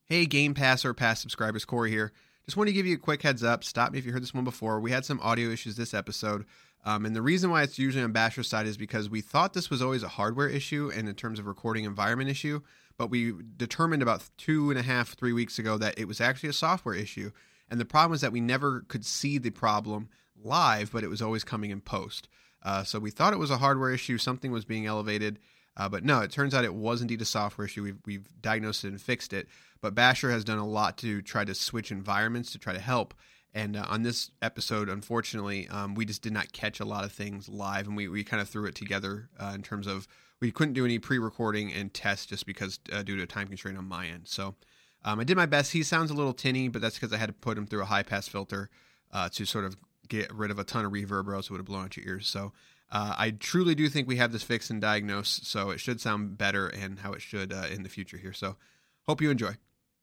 Hey, Game Pass or past subscribers, Corey here. Just want to give you a quick heads up. Stop me if you heard this one before. We had some audio issues this episode. And the reason why it's usually on Basher's side is because we thought this was always a hardware issue and in terms of recording environment issue. But we determined about 2.5, 3 weeks ago that it was actually a software issue. And the problem was that we never could see the problem live, but it was always coming in post. So we thought it was a hardware issue. Something was being elevated. But no, it turns out it was indeed a software issue. We've diagnosed it and fixed it. But Basher has done a lot to try to switch environments to try to help. And on this episode, unfortunately, we just did not catch a lot of things live. And we kind of threw it together in terms of we couldn't do any pre-recording and tests just because due to a time constraint on my end. So I did my best. He sounds a little tinny, but that's because I had to put him through a high-pass filter to sort of get rid of a ton of reverb or else it would have blown out your ears. So I truly do think we have this fixed and diagnosed, so it should sound better and how it should in the future here. So hope you enjoy.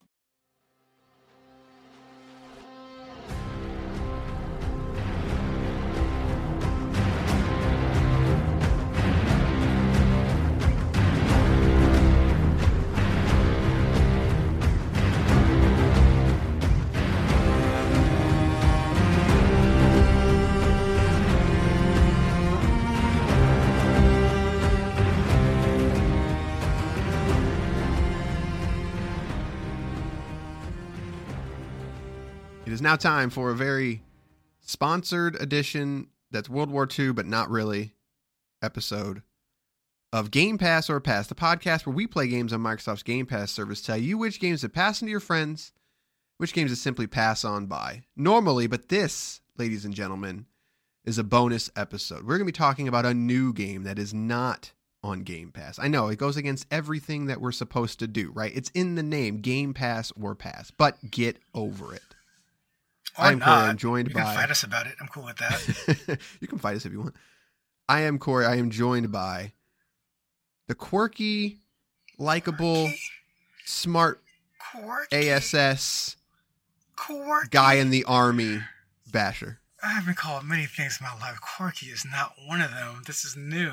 It is now time for a very sponsored edition that's World War II, but not really, episode of Game Pass or Pass, the podcast where we play games on Microsoft's Game Pass service, tell you which games to pass on to your friends, which games to simply pass on by. Normally, but this, ladies and gentlemen, is a bonus episode. We're going to be talking about a new game that is not on Game Pass. I know, it goes against everything that we're supposed to do, right? It's in the name, Game Pass or Pass, but get over it. I'm Corey. I'm joined by... You can fight us about it. I'm cool with that. You can fight us if you want. I am Corey. I am joined by the quirky, likable, smart ASS guy in the army, Basher. I have been called many things in my life. Quirky is not one of them. This is new.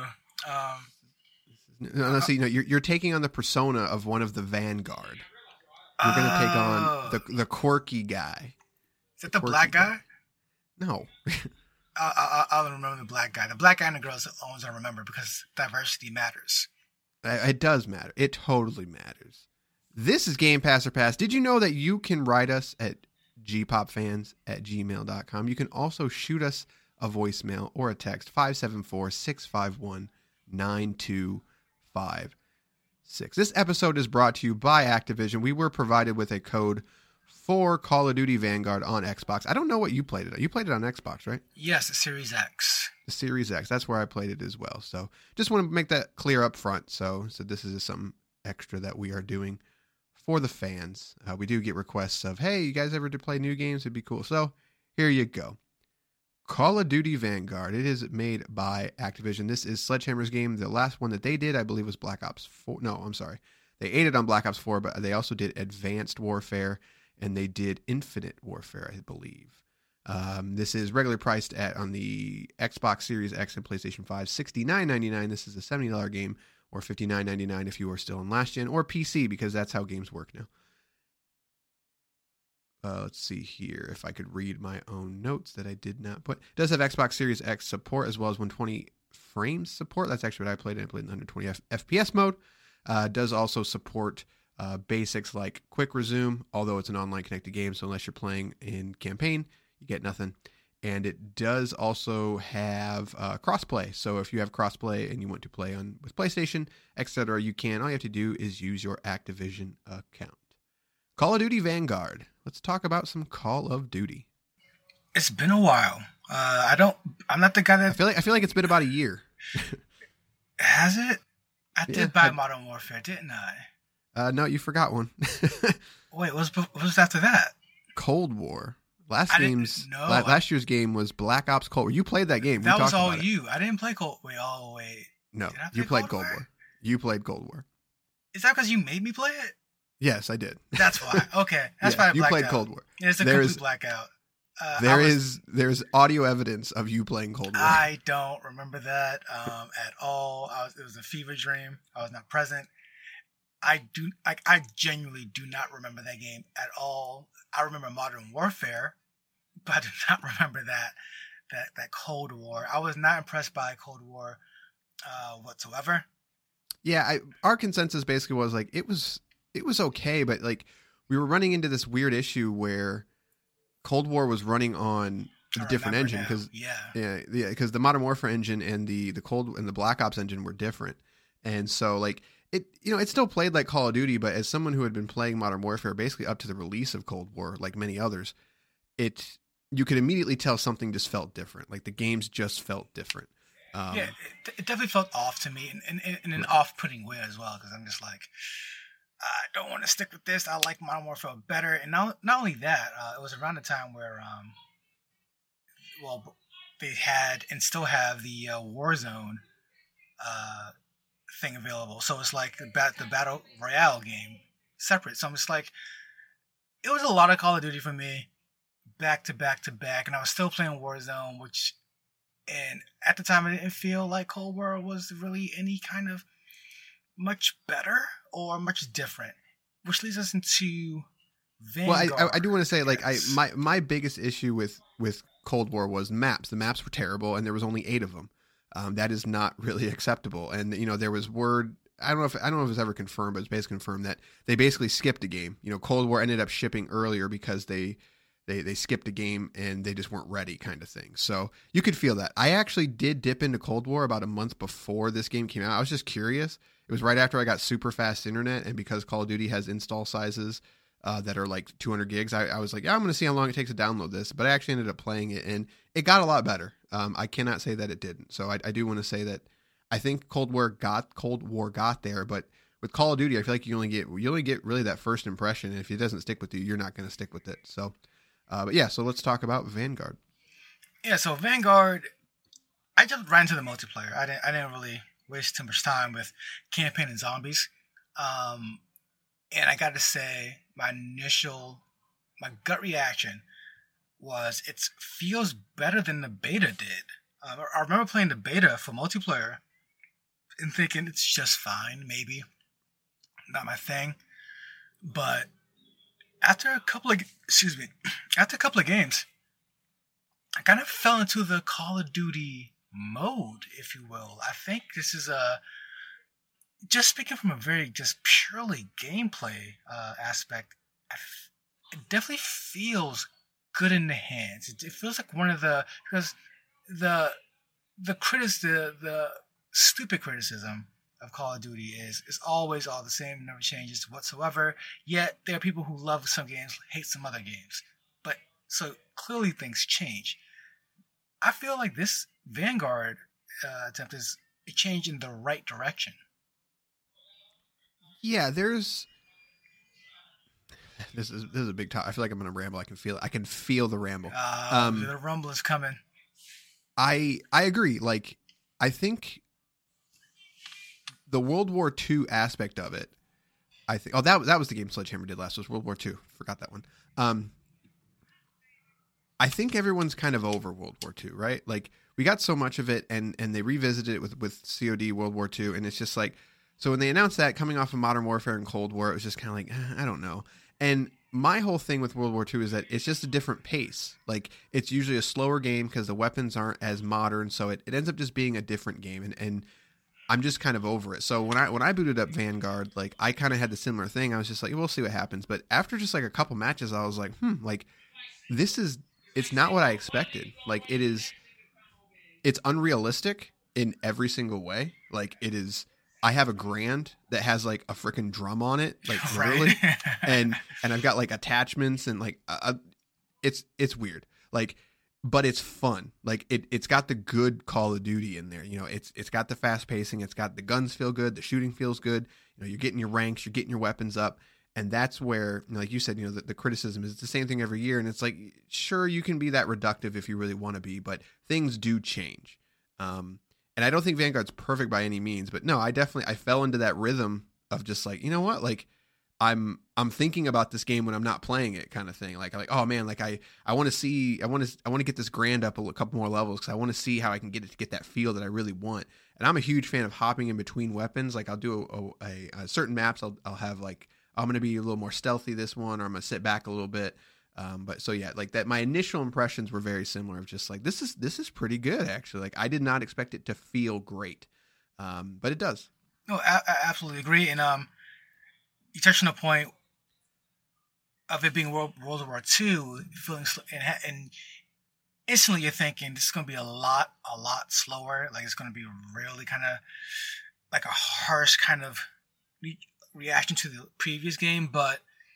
No, see, you're taking on the persona of one of the Vanguard. You're going to take on the quirky guy. Is that the black guy? No. I'll remember the black guy. The black guy and the girls are the ones I remember because diversity matters. It does matter. It totally matters. This is Game Pass or Pass. Did you know that you can write us at gpopfans@gmail.com? You can also shoot us a voicemail or a text, 574-651-9256. This episode is brought to you by Activision. We were provided with a code for Call of Duty Vanguard on Xbox. I don't know what you played it on. You played it on Xbox, right? Yes, the Series X. The Series X. That's where I played it as well. So just want to make that clear up front. So this is something extra that we are doing for the fans. We do get requests of, hey, you guys ever to play new games? It'd be cool. So here you go. Call of Duty Vanguard. It is made by Activision. This is Sledgehammer's game. The last one that they did, I believe, was Black Ops 4. No, I'm sorry. They aided on Black Ops 4, but they also did Advanced Warfare, and they did Infinite Warfare, I believe. This is regularly priced on the Xbox Series X and PlayStation 5, $69.99. This is a $70 game, or $59.99 if you are still on last gen, or PC, because that's how games work now. Let's see here if I could read my own notes that I did not put. It does have Xbox Series X support as well as 120 frames support. That's actually what I played in. I played in 120 FPS mode. Does also support basics like quick resume, although it's an online connected game, so unless you're playing in campaign, you get nothing. And it does also have crossplay. So if you have crossplay and you want to play with PlayStation, etc., you can. All you have to do is use your Activision account. Call of Duty Vanguard. Let's talk about some Call of Duty. It's been a while. I'm not the guy that... I feel like it's been about a year. Has it? I did buy Modern Warfare, didn't I? No, you forgot one. Wait, what was after that? Cold War. Last year's game was Black Ops Cold War. You played that game. That was all you. I didn't play Cold War. Wait. No, you played Cold War. You played Cold War. Is that because you made me play it? Yes, I did. That's why. Okay. That's why I blacked you played out. Cold War. Yeah, it's a complete blackout. There's audio evidence of you playing Cold War. I don't remember that at all. It was a fever dream. I was not present. I genuinely do not remember that game at all. I remember Modern Warfare, but I do not remember that Cold War. I was not impressed by Cold War whatsoever. Yeah, our consensus basically was like it was okay, but like we were running into this weird issue where Cold War was running on a different engine because because the Modern Warfare engine and the Cold and the Black Ops engine were different, and so like it it still played like Call of Duty, but as someone who had been playing Modern Warfare basically up to the release of Cold War, like many others, you could immediately tell something just felt different. Like the games just felt different. It definitely felt off to me in an off-putting way as well, because I'm just like, I don't want to stick with this. I like Modern Warfare better. And not only that, it was around the time where, they had and still have the Warzone thing available. So it's like the Battle Royale game separate. So I'm just like, it was a lot of Call of Duty for me, back to back to back. And I was still playing Warzone, and at the time, I didn't feel like Cold War was really any kind of much better or much different, which leads us into Vanguard. Well, I do want to say, like, my biggest issue with Cold War was maps. The maps were terrible, and there was only 8 of them. That is not really acceptable. And there was word. I don't know if it was ever confirmed, but it's basically confirmed that they basically skipped a game. Cold War ended up shipping earlier because they skipped a game and they just weren't ready, kind of thing. So you could feel that. I actually did dip into Cold War about a month before this game came out. I was just curious. It was right after I got super fast internet, and because Call of Duty has install sizes that are like 200 gigs, I was like, yeah, I'm going to see how long it takes to download this. But I actually ended up playing it, and it got a lot better. I cannot say that it didn't. So I do want to say that I think Cold War got there, but with Call of Duty, I feel like you only get really that first impression, and if it doesn't stick with you, you're not going to stick with it. So. But yeah, so let's talk about Vanguard. Yeah, so Vanguard, I just ran to the multiplayer. I didn't really waste too much time with campaign and zombies. And I got to say, my gut reaction was it feels better than the beta did. I remember playing the beta for multiplayer and thinking it's just fine, maybe not my thing, but after a couple of games, I kind of fell into the Call of Duty mode, if you will. I think this is just speaking from a very just purely gameplay aspect. It definitely feels good in the hands. It feels like one of because the stupid criticism of Call of Duty is always all the same, never changes whatsoever. Yet there are people who love some games, hate some other games. But so clearly things change. I feel like this Vanguard attempt is a change in the right direction. Yeah, this is a big topic. I feel like I'm going to ramble. I can feel it. I can feel the ramble. The rumble is coming. I agree. Like, I think the World War II aspect of it, I think. Oh, that was the game Sledgehammer did last. Was World War II? Forgot that one. I think everyone's kind of over World War II, right? Like, we got so much of it, and they revisited it with COD World War II, and it's just like, so when they announced that coming off of Modern Warfare and Cold War, it was just kind of like, I don't know. And my whole thing with World War II is that it's just a different pace. Like, it's usually a slower game because the weapons aren't as modern, so it ends up just being a different game, and I'm just kind of over it. So when I booted up Vanguard, like, I kind of had the similar thing. I was just like, we'll see what happens. But after just like a couple matches, I was like, like, it's not what I expected. Like, it's unrealistic in every single way. Like, it is. I have a Grand that has like a freaking drum on it, like literally, and I've got like attachments and like it's weird, like, but it's fun. Like, it's got the good Call of Duty in there. It's got the fast pacing. It's got the guns feel good. The shooting feels good. You're getting your ranks. You're getting your weapons up. And that's where, like you said, the criticism is it's the same thing every year. And it's like, sure, you can be that reductive if you really want to be, but things do change. And I don't think Vanguard's perfect by any means, but no, I fell into that rhythm of just like, you know what? Like, I'm thinking about this game when I'm not playing it, kind of thing. Like oh man, like I want to get this Grand up a couple more levels because I want to see how I can get that feel that I really want. And I'm a huge fan of hopping in between weapons. Like I'll do a certain maps. I'll have like I'm going to be a little more stealthy this one, or I'm going to sit back a little bit. But so yeah, like that. My initial impressions were very similar of just like this is pretty good actually. Like I did not expect it to feel great, but it does. No, I absolutely agree. And you touched on a point of it being World War II, feeling and instantly you're thinking this is going to be a lot slower. Like it's going to be really kind of like a harsh kind of reaction to the previous game. But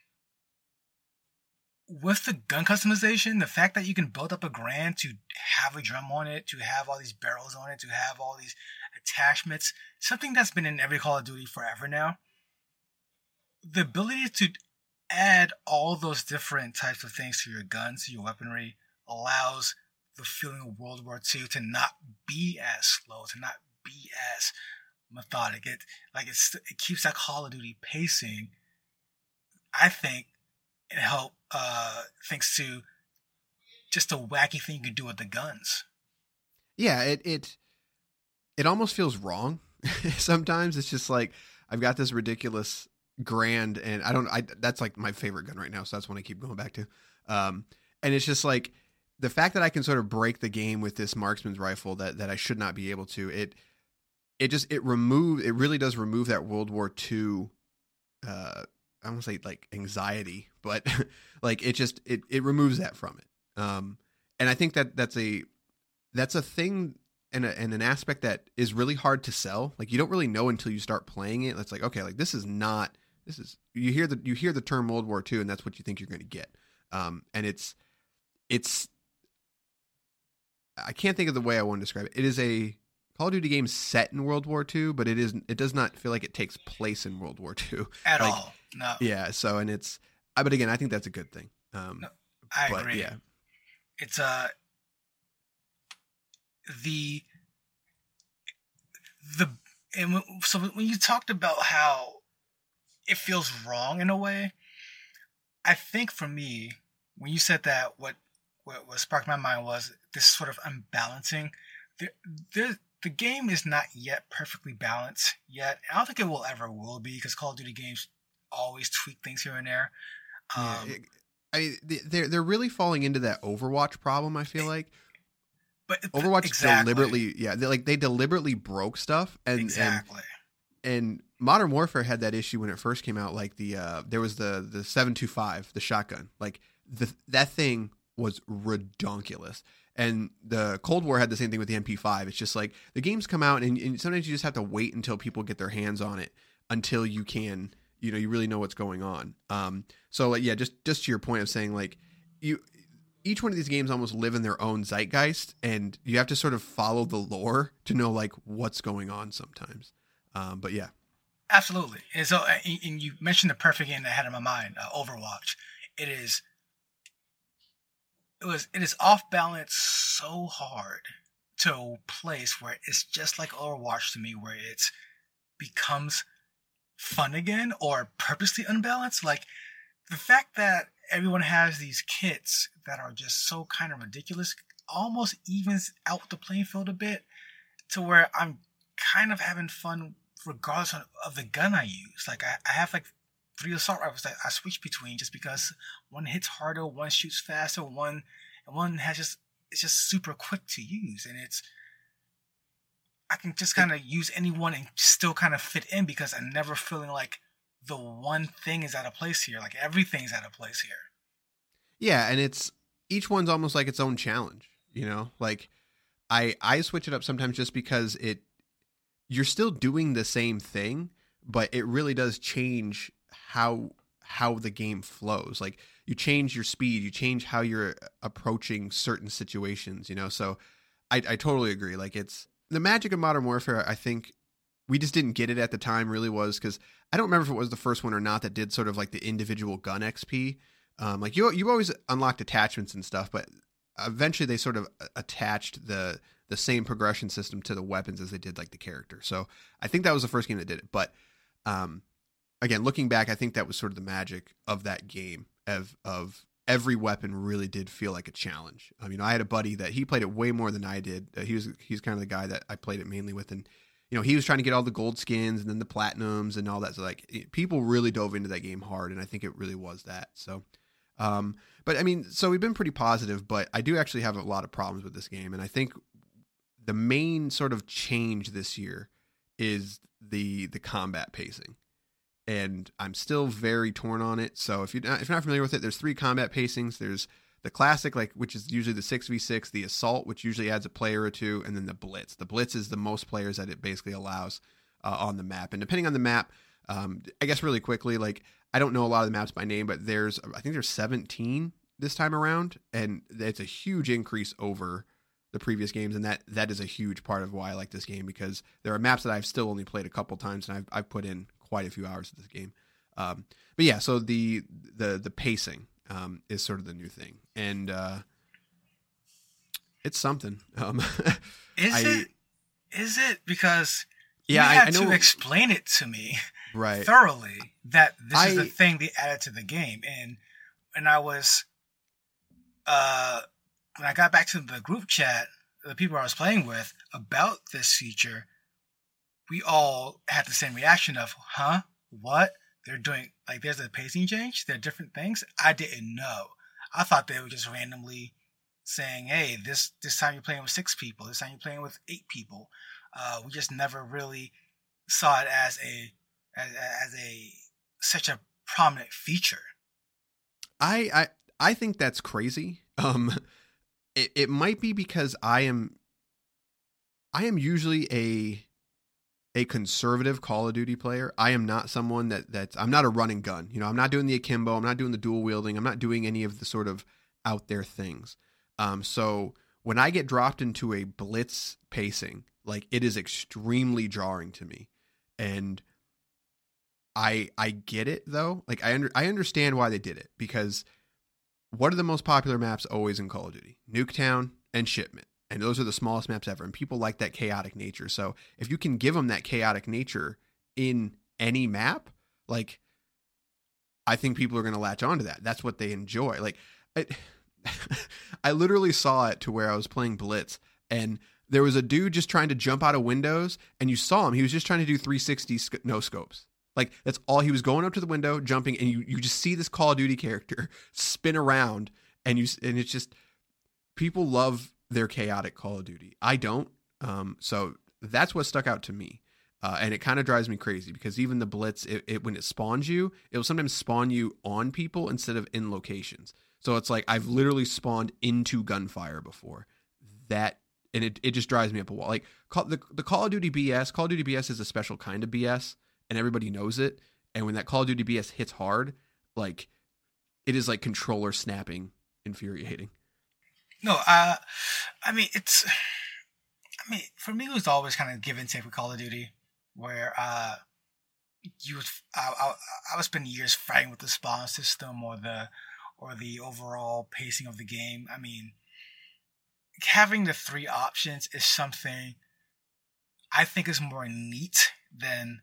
with the gun customization, the fact that you can build up a Grand to have a drum on it, to have all these barrels on it, to have all these attachments, something that's been in every Call of Duty forever now. The ability to add all those different types of things to your guns, to your weaponry, allows the feeling of World War II to not be as slow, to not be as methodic. It keeps that Call of Duty pacing. I think it helped thanks to just a wacky thing you can do with the guns. Yeah, it almost feels wrong. Sometimes it's just like I've got this ridiculous Grand, and that's like my favorite gun right now, so that's one I keep going back to. And it's just like the fact that I can sort of break the game with this marksman's rifle that I should not be able to. It really does remove that World War II. I don't want to say like anxiety, but like it removes that from it. And I think that's a thing and an aspect that is really hard to sell. Like you don't really know until you start playing it. It's like, okay, like this is you hear the term World War II and that's what you think you're going to get. And it's I can't think of the way I want to describe it. It is a Call of Duty game set in World War II, but it does not feel like it takes place in World War II at all. No. Yeah. So, and but again, I think that's a good thing. No, I agree. Yeah. It's so when you talked about how it feels wrong in a way, I think for me, when you said that, what sparked my mind was this sort of unbalancing. The game is not yet perfectly balanced yet. I don't think it will be because Call of Duty games always tweak things here and there. They're really falling into that Overwatch problem. I feel like, but Overwatch exactly. deliberately, they deliberately broke stuff, and Modern Warfare had that issue when it first came out. Like there was the 7.25, the shotgun. Like that thing was redonkulous. And the Cold War had the same thing with the MP5. It's just like the games come out and sometimes you just have to wait until people get their hands on it until you can, you really know what's going on. So like, yeah, just to your point of saying like each one of these games almost live in their own zeitgeist and you have to sort of follow the lore to know like what's going on sometimes. But yeah. Absolutely. And so, and you mentioned the perfect game that I had in my mind, Overwatch. It is off balance so hard to a place where it's just like Overwatch to me, where it becomes fun again or purposely unbalanced. Like the fact that everyone has these kits that are just so kind of ridiculous almost evens out the playing field a bit to where I'm kind of having fun regardless of the gun I use. Like I have like 3 assault rifles that I switch between just because one hits harder, one shoots faster, one has it's just super quick to use, and I can just kind of use any one and still kind of fit in because I'm never feeling like the one thing is out of place here. Like everything's out of place here. Yeah, and each one's almost like its own challenge, Like I switch it up sometimes just because you're still doing the same thing, but it really does change how the game flows. Like you change your speed, you change how you're approaching certain situations, So I totally agree. Like it's the magic of Modern Warfare. I think we just didn't get it at the time really was because I don't remember if it was the first one or not that did sort of like the individual gun XP. Like you always unlocked attachments and stuff, but eventually they sort of attached the same progression system to the weapons as they did like the character. So I think that was the first game that did it. But again, looking back, I think that was sort of the magic of that game of every weapon really did feel like a challenge. I had a buddy that he played it way more than I did. He's kind of the guy that I played it mainly with. And, he was trying to get all the gold skins and then the platinums and all that. So like people really dove into that game hard. And I think it really was that. So, so we've been pretty positive, but I do actually have a lot of problems with this game. And I think the main sort of change this year is the combat pacing. And I'm still very torn on it. So if you're not familiar with it, there's 3 combat pacings. There's the classic, which is usually the 6v6, the assault, which usually adds a player or 2, and then the blitz. The blitz is the most players that it basically allows on the map. And depending on the map, I guess really quickly, I don't know a lot of the maps by name, but I think there's 17 this time around, and it's a huge increase over the previous games, and that is a huge part of why I like this game, because there are maps that I've still only played a couple times, and I've put in quite a few hours of this game. But yeah, so the pacing is sort of the new thing, and it's something. Is it because yeah, you had I know, to explain it to me right, thoroughly that this is the thing they added to the game, and I was when I got back to the group chat, the people I was playing with about this feature, we all had the same reaction of, huh? What? They're doing, there's a pacing change? There are different things? I didn't know. I thought they were just randomly saying, hey, this time you're playing with 6 people, this time you're playing with 8 people. We just never really saw it as such a prominent feature. I think that's crazy. It might be because I am usually a conservative Call of Duty player. I am not someone that's I'm not a run and gun. I'm not doing the akimbo. I'm not doing the dual wielding. I'm not doing any of the sort of out there things. So when I get dropped into a blitz pacing, it is extremely jarring to me. And I get it though. I understand why they did it, because what are the most popular maps always in Call of Duty? Nuketown and Shipment. And those are the smallest maps ever. And people like that chaotic nature. So if you can give them that chaotic nature in any map, I think people are going to latch onto that. That's what they enjoy. I literally saw it to where I was playing Blitz, and there was a dude just trying to jump out of windows, and you saw him. He was just trying to do 360 no scopes. That's all. He was going up to the window, jumping, and you just see this Call of Duty character spin around, and it's just, people love their chaotic Call of Duty. I don't. So that's what stuck out to me. And it kind of drives me crazy, because even the Blitz, when it spawns you, it will sometimes spawn you on people instead of in locations. So it's I've literally spawned into gunfire before. And it just drives me up a wall. The Call of Duty BS, Call of Duty BS is a special kind of BS, and everybody knows it. And when that Call of Duty BS hits hard, it is controller snapping infuriating. No, for me, it was always kind of give and take with Call of Duty, where I would spend years fighting with the spawn system or the overall pacing of the game. Having the 3 options is something I think is more neat than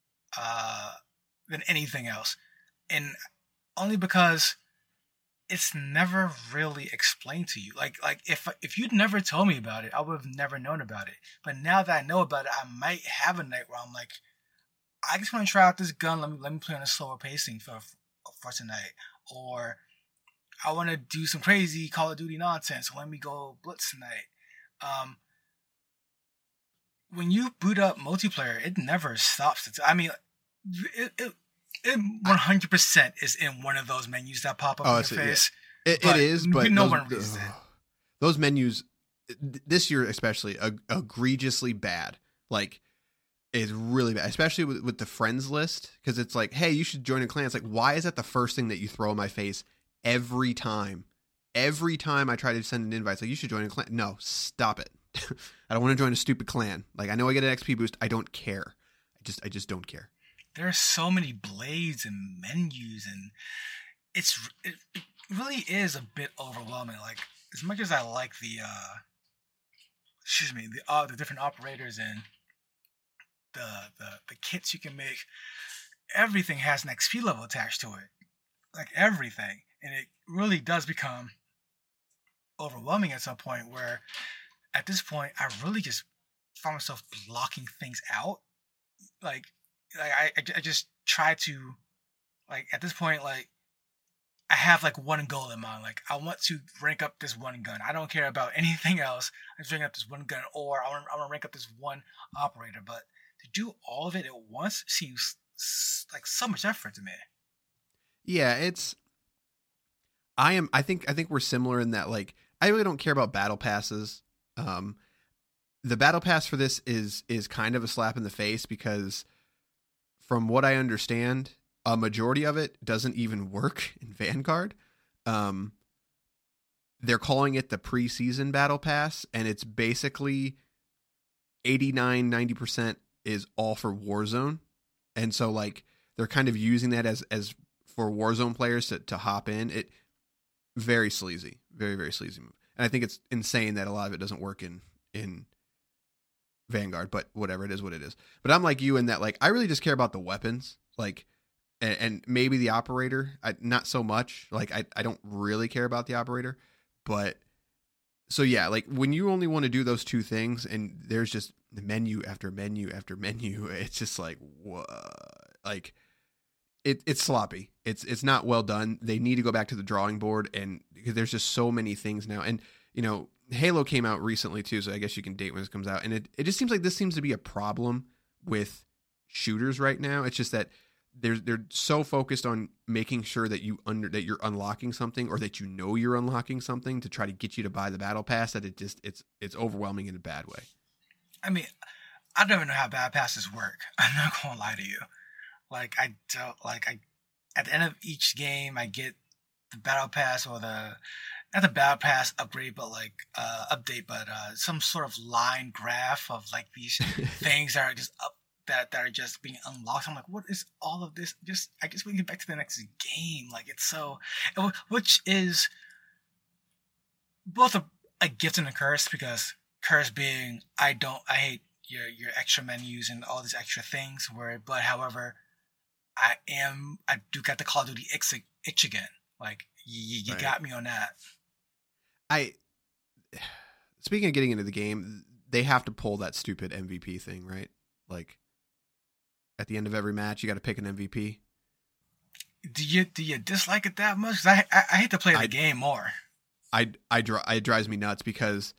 anything else, and only because it's never really explained to you. If you'd never told me about it, I would have never known about it. But now that I know about it, I might have a night where I'm I just want to try out this gun. Let me play on a slower pacing for tonight. Or I want to do some crazy Call of Duty nonsense. So let me go Blitz tonight. When you boot up multiplayer, it never stops. It 100% is in one of those menus that pop up in your face. Yeah. It is, but no one reads it. Those menus this year especially egregiously bad. Is really bad, especially with the friends list, because it's hey, you should join a clan. It's why is that the first thing that you throw in my face every time? Every time I try to send an invite, it's you should join a clan. No, stop it. I don't want to join a stupid clan. I know I get an XP boost. I don't care. I just don't care. There are so many blades and menus, and it really is a bit overwhelming. As much as I like the different operators and the kits you can make, everything has an XP level attached to it, like everything, and it really does become overwhelming at some point. Where at this point, I really just find myself blocking things out. Like, I just try to, like, at this point, like, I have like one goal in mind. Like, I want to rank up this one gun. I don't care about anything else. I'm just ranking up this one gun, or I want to rank up this one operator. But to do all of it at once seems like so much effort to me. Yeah, I think we're similar in that, like, I really don't care about battle passes. The battle pass for this is kind of a slap in the face because from what I understand, a majority of it doesn't even work in Vanguard. They're calling it the preseason battle pass, and it's basically 89-90% is all for Warzone. And so, like, they're kind of using that as for Warzone players to hop in. It very sleazy, very, very sleazy move. And I think it's insane that a lot of it doesn't work in Vanguard, but whatever, it is what it is. But I'm like you in that, like, I really just care about the weapons, like, and maybe the operator, not so much. Like, I don't really care about the operator, but so yeah, like, when you only want to do those two things and there's just menu after menu after menu, it's just like, what? Like, it's sloppy. It's not well done. They need to go back to the drawing board, and because there's just so many things now. And, you know, Halo came out recently too, so I guess you can date when this comes out. And it just seems like this seems to be a problem with shooters right now. It's just that they're so focused on making sure that that you're unlocking something, or that you know you're unlocking something to try to get you to buy the battle pass, that it's overwhelming in a bad way. I mean, I don't even know how battle passes work. I'm not gonna lie to you. Like, I don't, like, at the end of each game, I get the battle pass, or not the battle pass upgrade, but like update, but some sort of line graph of like these things that are just up, that are just being unlocked. I'm like, what is all of this? I guess we can get back to the next game. Like, it's so, which is both a gift and a curse, because curse being, I hate your extra menus and all these extra things. But however, I do got the Call of Duty itch again. Like, you right. Got me on that. Speaking of getting into the game, they have to pull that stupid MVP thing, right? Like, at the end of every match, you got to pick an MVP. Do you dislike it that much? 'Cause I hate to play the game more. It drives me nuts because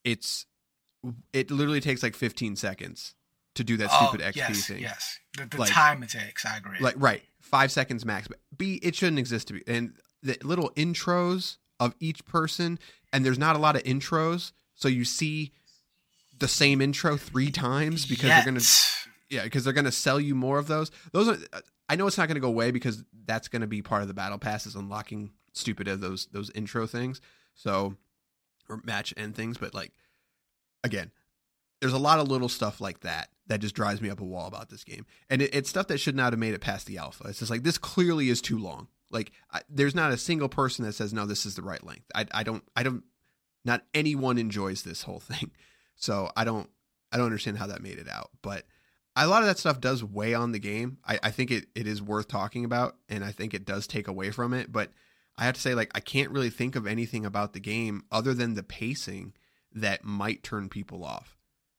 it literally takes like 15 seconds to do that stupid XP thing. Yes, the like, time it takes. I agree. Like, right, 5 seconds max. But it shouldn't exist to be. And the little intros of each person, and there's not a lot of intros, so you see the same intro 3 times because they're gonna sell you more of those. I know it's not gonna go away because that's gonna be part of the battle pass, is unlocking stupid of those intro things. So, or match end things, but like, again, there's a lot of little stuff like that just drives me up a wall about this game. And it's stuff that should not have made it past the alpha. It's just like, this clearly is too long. Like, there's not a single person that says, no, this is the right length. I don't, not anyone enjoys this whole thing. So I don't understand how that made it out. But a lot of that stuff does weigh on the game. I think it is worth talking about, and I think it does take away from it. But I have to say, like, I can't really think of anything about the game other than the pacing that might turn people off.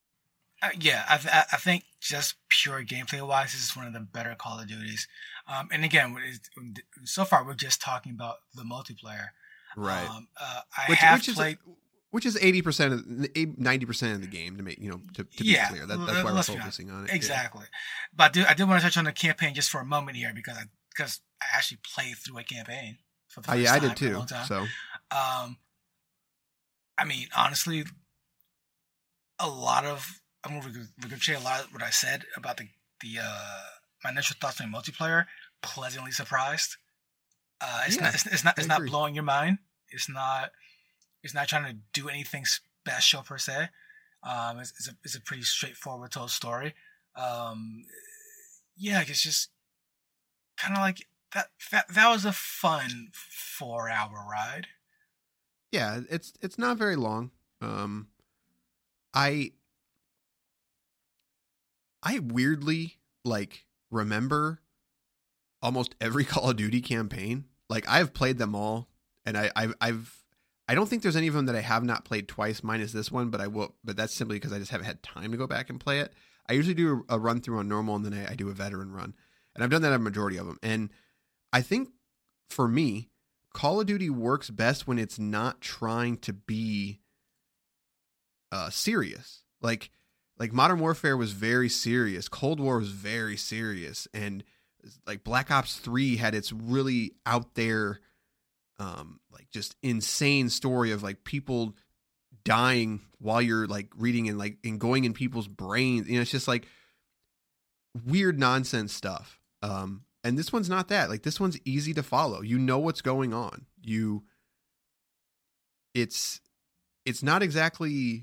I think just pure gameplay wise, this is one of the better Call of Duties. And again, so far we're just talking about the multiplayer, right? Which is 80% of 90% of the game, to make to be clear. That's why we're focusing on it. Exactly. Yeah. But I did want to touch on the campaign just for a moment here, because I actually played through a campaign for the first time. I did too. So, I mean, honestly, a lot of I'm going to regurgitate a lot of what I said about the my initial thoughts on multiplayer. Pleasantly surprised. It's not blowing your mind. It's not trying to do anything special per se. It's a pretty straightforward told story. It's just kind of like that was a fun 4-hour ride. Yeah, it's not very long. I weirdly, like, remember almost every Call of Duty campaign. Like I've played them all, and I don't think there's any of them that I have not played twice, minus this one. But I will. But that's simply because I just haven't had time to go back and play it. I usually do a run through on normal, and then I do a veteran run, and I've done that on a majority of them. And I think for me, Call of Duty works best when it's not trying to be serious. Like Modern Warfare was very serious. Cold War was very serious, and like Black Ops 3 had its really out there, like just insane story of like people dying while you're like reading and going in people's brains. You know, it's just like weird nonsense stuff. And this one's not that. Like this one's easy to follow. You know what's going on. It's not exactly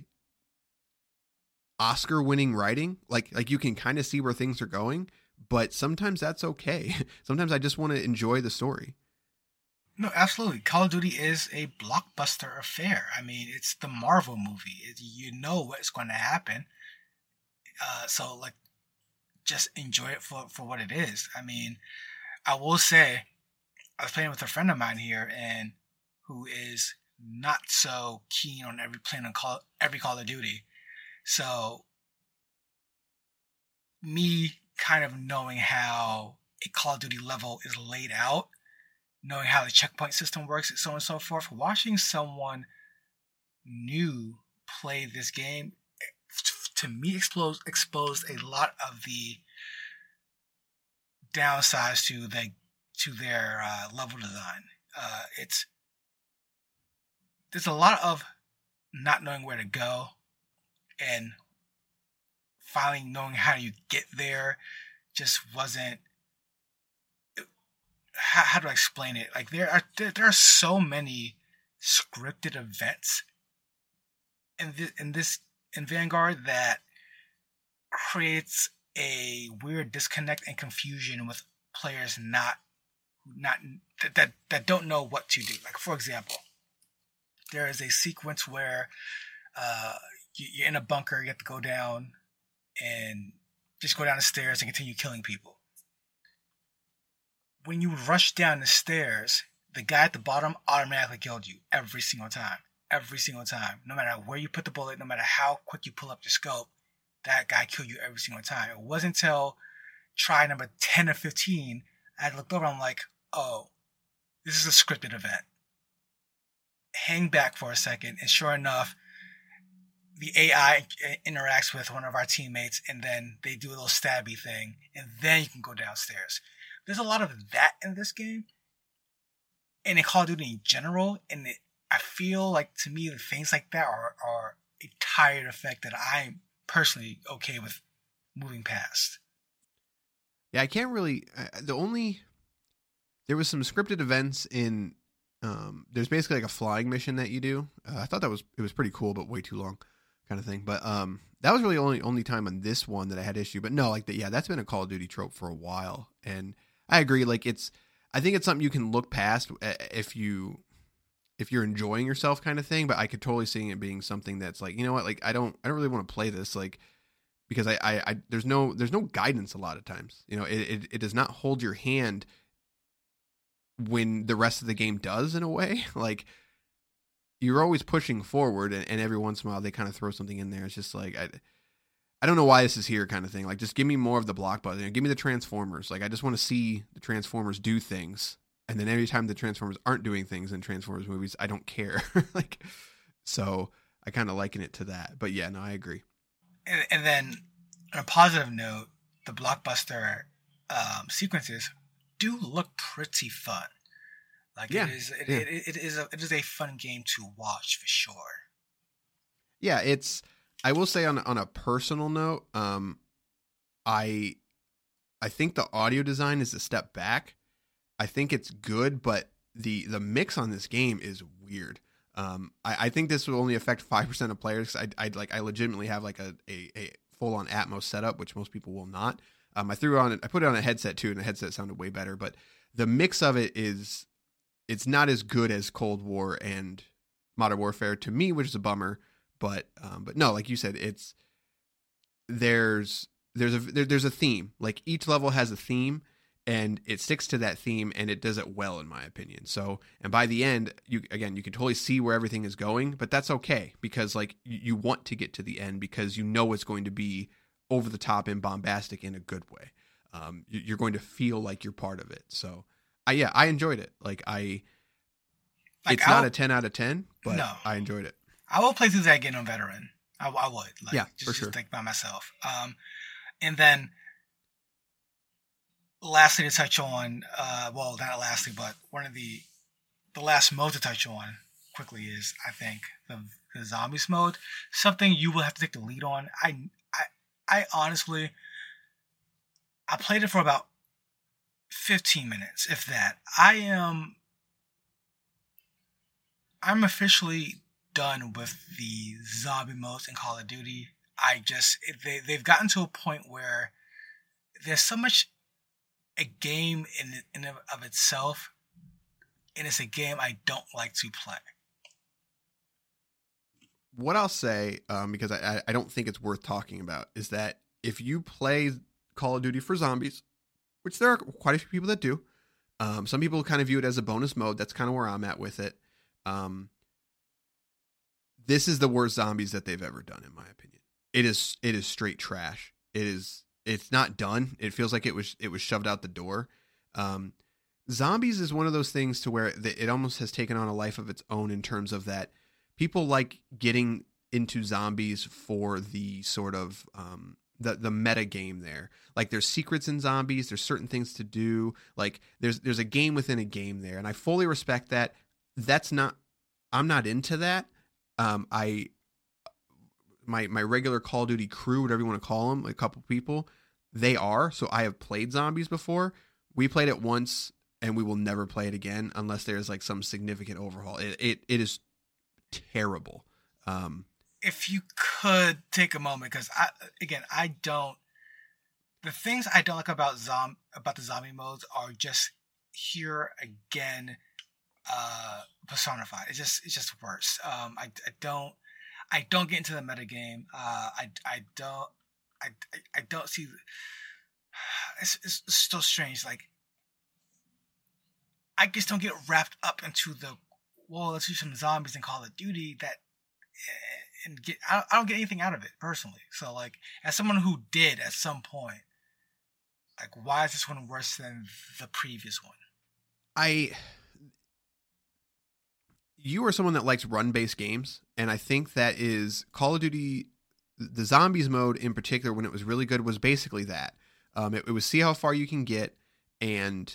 Oscar winning writing. Like you can kind of see where things are going, but sometimes that's okay. Sometimes I just want to enjoy the story. No, absolutely. Call of Duty is a blockbuster affair. I mean, it's the Marvel movie. You know what's going to happen. So, like, just enjoy it for what it is. I mean, I will say, I was playing with a friend of mine here, and who is not so keen on every Call of Duty. So, me kind of knowing how a Call of Duty level is laid out, knowing how the checkpoint system works, and so on and so forth, watching someone new play this game, to me, exposed a lot of the downsides to their level design. There's a lot of not knowing where to go, and finally knowing how you get there just wasn't. How do I explain it? Like there are so many scripted events in Vanguard that creates a weird disconnect and confusion with players that don't know what to do. Like for example, there is a sequence where you're in a bunker, you have to go down and just go down the stairs and continue killing people. When you rush down the stairs, the guy at the bottom automatically killed you every single time. Every single time. No matter where you put the bullet, no matter how quick you pull up your scope, that guy killed you every single time. It wasn't until try number 10 or 15, I looked over and I'm like, oh, this is a scripted event. Hang back for a second, and sure enough, the AI interacts with one of our teammates, and then they do a little stabby thing, and then you can go downstairs. There's a lot of that in this game, and in Call of Duty in general, and I feel like, to me, the things like that are a tired effect that I'm personally okay with moving past. Yeah, I can't really. There was some scripted events in. There's basically like a flying mission that you do. I thought it was pretty cool, but way too long, kind of thing. But that was really only time on this one that I had issue. But no, like that's been a Call of Duty trope for a while, and I agree. Like I think it's something you can look past if you're enjoying yourself, kind of thing. But I could totally see it being something that's like, you know what, like I don't really want to play this, like, because I there's no guidance a lot of times. You know, it does not hold your hand when the rest of the game does, in a way. Like you're always pushing forward, and every once in a while they kind of throw something in there. It's just like I don't know why this is here, kind of thing. Like just give me more of the blockbuster. Give me the Transformers. Like I just want to see the Transformers do things. And then every time the Transformers aren't doing things in Transformers movies, I don't care. Like, so I kind of liken it to that. But yeah, no, I agree. And then on a positive note, the blockbuster sequences do look pretty fun. Like it is a fun game to watch for sure. Yeah, I will say on a personal note, I think the audio design is a step back. I think it's good, but the mix on this game is weird. I think this will only affect 5% of players. I legitimately have like a full on Atmos setup, which most people will not. I put it on a headset too, and the headset sounded way better. But the mix of it's not as good as Cold War and Modern Warfare to me, which is a bummer. But no, like you said, there's a theme. Like each level has a theme. and it sticks to that theme, and it does it well, in my opinion. So, and by the end, you can totally see where everything is going, but that's okay, because like you want to get to the end because you know it's going to be over the top and bombastic in a good way. You're going to feel like you're part of it. So, I enjoyed it. It's not a 10 out of 10, but no. I enjoyed it. I will play through that again on veteran. I would. For sure. Just think by myself. And then lastly to touch on, well, not lastly, but one of the last mode to touch on quickly is, I think, the zombies mode. Something you will have to take the lead on. I honestly, I played it for about 15 minutes, if that. I'm officially done with the zombie modes in Call of Duty. They've gotten to a point where there's so much a game in of itself, and it's a game I don't like to play. What I'll say, because I don't think it's worth talking about, is that if you play Call of Duty for zombies, which there are quite a few people that do, some people kind of view it as a bonus mode. That's kind of where I'm at with it. This is the worst zombies that they've ever done, in my opinion. It is straight trash. It's not done. It feels like it was shoved out the door. Zombies is one of those things to where it almost has taken on a life of its own, in terms of that people like getting into zombies for the sort of the meta game there. Like, there's secrets in zombies. There's certain things to do. Like, there's a game within a game there, and I fully respect that. I'm not into that. My regular Call of Duty crew, whatever you want to call them, a couple people, they are. So I have played zombies before. We played it once, and we will never play it again unless there's like some significant overhaul. It is terrible. If you could take a moment, because the things I don't like about the zombie modes are just here again, personified. It's just worse. I don't get into the meta game. I don't see. It's so strange. Like, I just don't get wrapped up into let's do some zombies in Call of Duty I don't get anything out of it personally. So, like, as someone who did at some point, like, why is this one worse than the previous one? You are someone that likes run-based games, and I think that is Call of Duty. The zombies mode in particular, when it was really good, was basically that. It was see how far you can get, and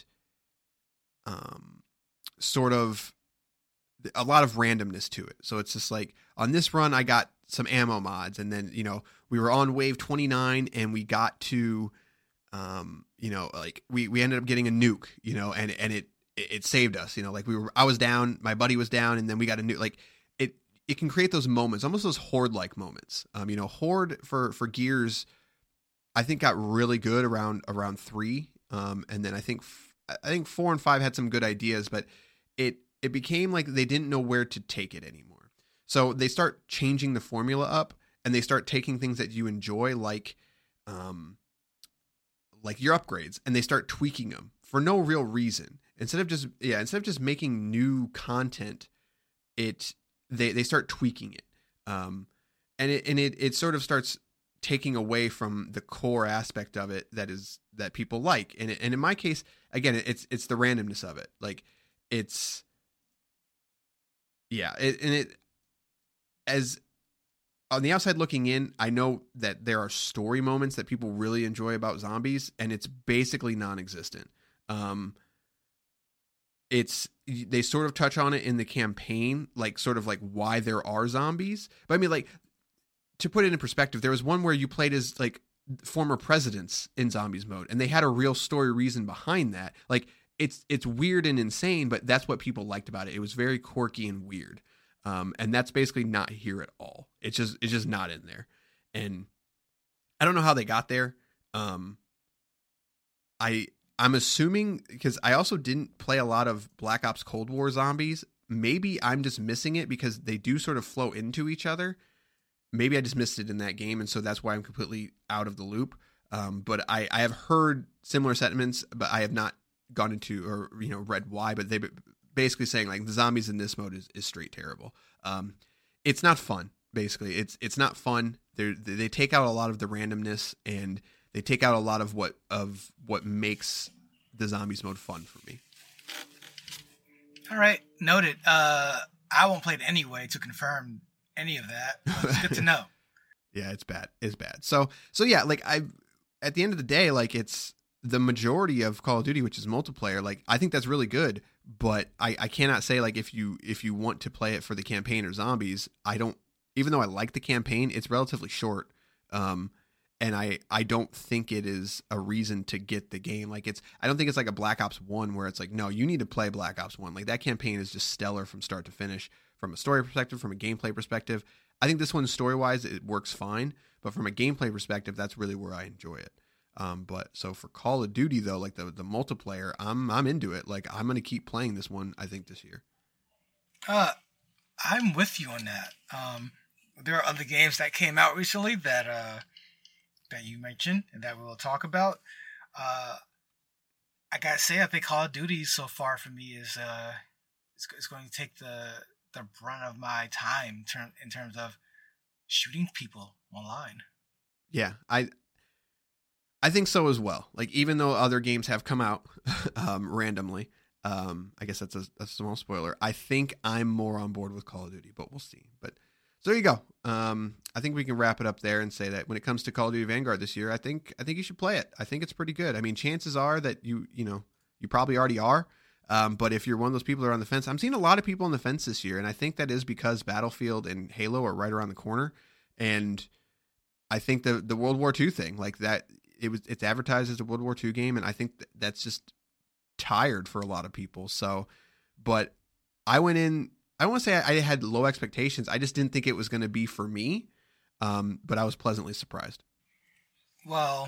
sort of a lot of randomness to it. So it's just like, on this run, I got some ammo mods, and then, we were on wave 29, and we got to, like we ended up getting a nuke, and it saved us, like I was down, my buddy was down, and then we got a nuke. Like, it can create those moments, almost those Horde-like moments. Horde for Gears, I think got really good around 3. And then I think 4 and 5 had some good ideas, but it became like they didn't know where to take it anymore. So they start changing the formula up, and they start taking things that you enjoy, like your upgrades, and they start tweaking them for no real reason. Instead of just making new content, they start tweaking it. And it sort of starts taking away from the core aspect of it that people like. And in my case, again, it's the randomness of it. Like, it's, yeah. As on the outside looking in, I know that there are story moments that people really enjoy about zombies, and it's basically non-existent. They sort of touch on it in the campaign, like sort of like why there are zombies. But I mean, like, to put it in perspective, there was one where you played as like former presidents in zombies mode, and they had a real story reason behind that. Like, it's weird and insane, but that's what people liked about it. It was very quirky and weird. And that's basically not here at all. It's just not in there. And I don't know how they got there. I'm assuming, because I also didn't play a lot of Black Ops Cold War zombies. Maybe I'm just missing it because they do sort of flow into each other. Maybe I just missed it in that game, and so that's why I'm completely out of the loop. But I have heard similar sentiments, but I have not gone into or read why. But they basically saying like the zombies in this mode is straight terrible. It's not fun. Basically, it's not fun. They take out a lot of the randomness, and they take out a lot of what makes the zombies mode fun for me. All right, noted. I won't play it anyway to confirm any of that. But it's good to know. Yeah, it's bad. It's bad. So yeah, like at the end of the day, like it's the majority of Call of Duty, which is multiplayer. Like I think that's really good, but I cannot say like if you want to play it for the campaign or zombies, I don't. Even though I like the campaign, it's relatively short. And I don't think it is a reason to get the game. Like I don't think it's like a Black Ops 1 where it's like, no, you need to play Black Ops 1. Like that campaign is just stellar from start to finish, from a story perspective, from a gameplay perspective. I think this one story-wise, it works fine, but from a gameplay perspective, that's really where I enjoy it. But so for Call of Duty though, like the multiplayer, I'm into it. Like I'm going to keep playing this one, I think this year. I'm with you on that. There are other games that came out recently that you mentioned and that we will talk about. I gotta say, I think Call of Duty so far for me is going to take the brunt of my time in terms of shooting people online. Yeah, I think so as well. Like even though other games have come out randomly, I guess that's a small spoiler. I think I'm more on board with Call of Duty, but we'll see. But so there you go. I think we can wrap it up there and say that when it comes to Call of Duty Vanguard this year, I think you should play it. I think it's pretty good. I mean, chances are that you probably already are. But if you're one of those people that are on the fence, I'm seeing a lot of people on the fence this year, and I think that is because Battlefield and Halo are right around the corner. And I think the World War II thing, like that, it's advertised as a World War II game, and I think that's just tired for a lot of people. So, but I went in. I don't want to say I had low expectations. I just didn't think it was going to be for me. But I was pleasantly surprised. Well,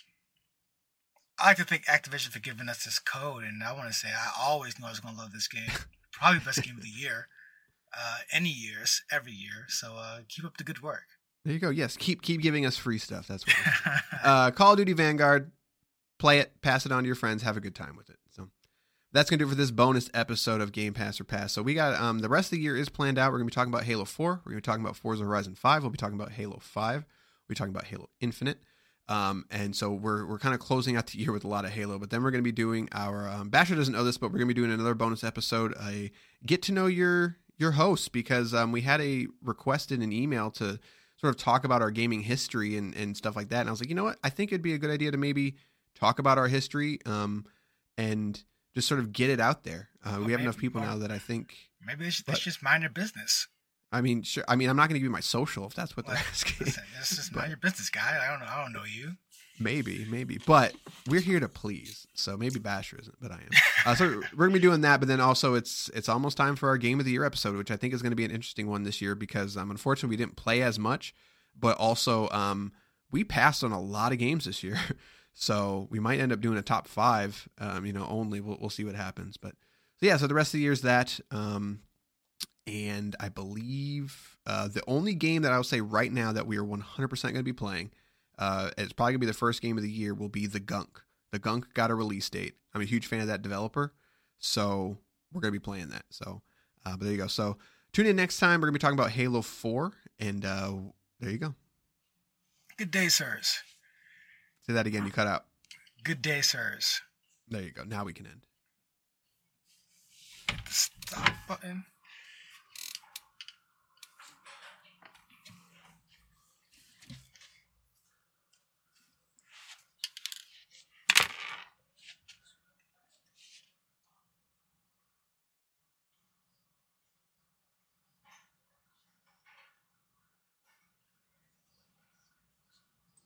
I like to thank Activision for giving us this code, and I want to say I always knew I was going to love this game. Probably best game of the year, every year. So keep up the good work. There you go. Yes, keep giving us free stuff. That's what. Call of Duty Vanguard, play it, pass it on to your friends, have a good time with it. So that's going to do it for this bonus episode of Game Pass or Pass. So we got the rest of the year is planned out. We're going to be talking about Halo 4. We're going to be talking about Forza Horizon 5. We'll be talking about Halo 5. We'll be talking about Halo Infinite. And so we're kind of closing out the year with a lot of Halo. But then we're going to be doing our Basher doesn't know this, but we're going to be doing another bonus episode, a get to know your host, because we had a request in an email to sort of talk about our gaming history and stuff like that. And I was like, you know what? I think it'd be a good idea to maybe talk about our history and just sort of get it out there. We have enough people now that I think... Maybe they should just mind their business. I mean, sure. I mean, I'm not going to give you my social if that's what they're asking. Listen, that's just mind your business, guy. I don't know you. Maybe. But we're here to please. So maybe Basher isn't, but I am. So we're going to be doing that. But then also it's almost time for our Game of the Year episode, which I think is going to be an interesting one this year because unfortunately we didn't play as much. But also we passed on a lot of games this year. So we might end up doing a top 5, only. We'll see what happens. But so yeah, so the rest of the year is that. And I believe the only game that I will say right now that we are 100% going to be playing, it's probably going to be the first game of the year, will be The Gunk. The Gunk got a release date. I'm a huge fan of that developer, so we're going to be playing that. So, but there you go. So tune in next time. We're going to be talking about Halo 4, and there you go. Good day, sirs. Say that again. You cut out. Good day, sirs. There you go. Now we can end. Hit the stop button.